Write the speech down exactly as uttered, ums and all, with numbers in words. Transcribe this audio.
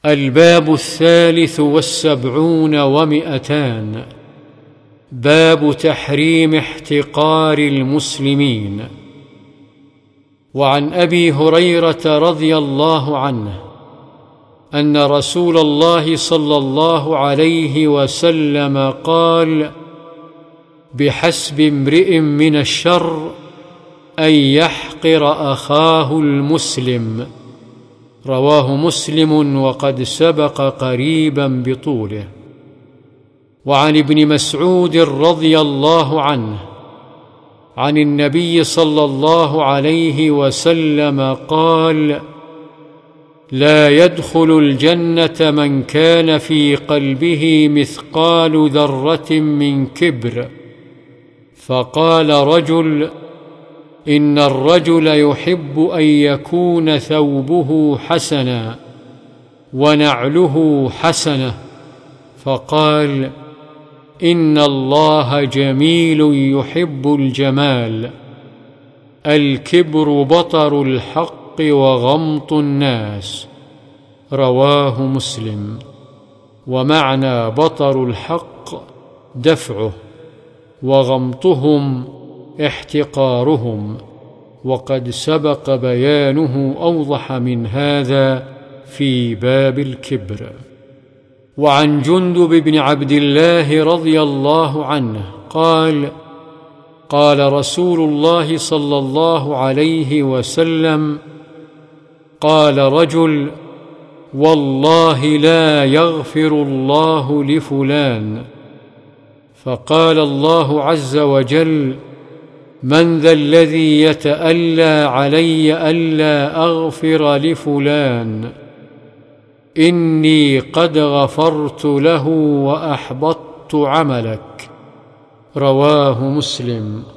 الباب الثالث والسبعون ومئتان. باب تحريم احتقار المسلمين. وعن أبي هريرة رضي الله عنه أن رسول الله صلى الله عليه وسلم قال: بحسب امرئ من الشر أن يحقر أخاه المسلم. رواه مسلم وقد سبق قريبا بطوله. وعن ابن مسعود رضي الله عنه عن النبي صلى الله عليه وسلم قال: لا يدخل الجنة من كان في قلبه مثقال ذرة من كبر. فقال رجل: إن الرجل يحب أن يكون ثوبه حسنا ونعله حسنة. فقال: إن الله جميل يحب الجمال. الكبر بطر الحق وغمط الناس. رواه مسلم. ومعنى بطر الحق دفعه، وغمطهم احتقارهم، وقد سبق بيانه أوضح من هذا في باب الكبر. وعن جندب بن عبد الله رضي الله عنه قال: قال رسول الله صلى الله عليه وسلم: قال رجل: والله لا يغفر الله لفلان. فقال الله عز وجل: من ذا الذي يتألى علي ألا أغفر لفلان؟ إني قد غفرت له وأحبطت عملك. رواه مسلم.